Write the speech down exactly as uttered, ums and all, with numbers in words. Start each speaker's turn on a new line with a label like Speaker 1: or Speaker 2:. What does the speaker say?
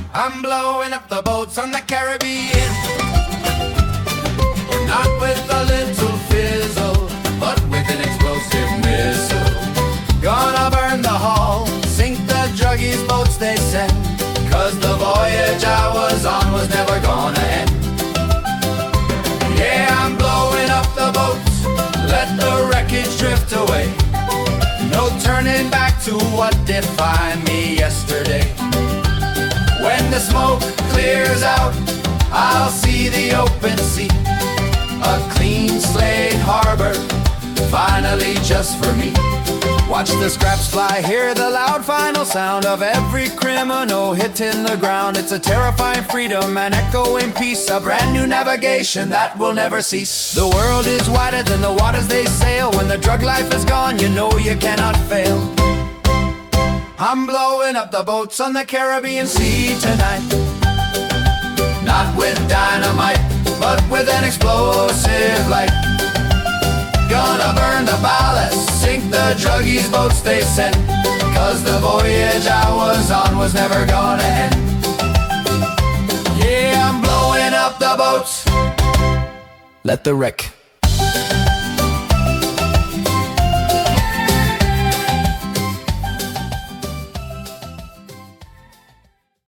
Speaker 1: I'm blowing up the boats on the Caribbean, not with a little fizzle, but with an explosive missile. Gonna burn the hull, sink the druggies boats they send, 'cause the voyage I was on was never gonna end. Yeah, I'm blowing up the boats, let the wreckage drift away. No turning back to what defined me yesterday. When the smoke clears out, I'll see the open sea, a clean slate harbor, finally just for me. Watch the scraps fly, hear the loud final sound of every criminal hitting the ground. It's a terrifying freedom, an echoing peace, a brand new navigation that will never cease. The world is wider than the waters they sail. When the drug life is gone, you know you cannot fail. I'm blowing up the boats on the Caribbean Sea tonight, not with dynamite, but with an explosive light. Gonna burn the ballast, sink the druggies boats they sent, 'cause the voyage I was on was never gonna end. Yeah, I'm blowing up the boats, let the wreck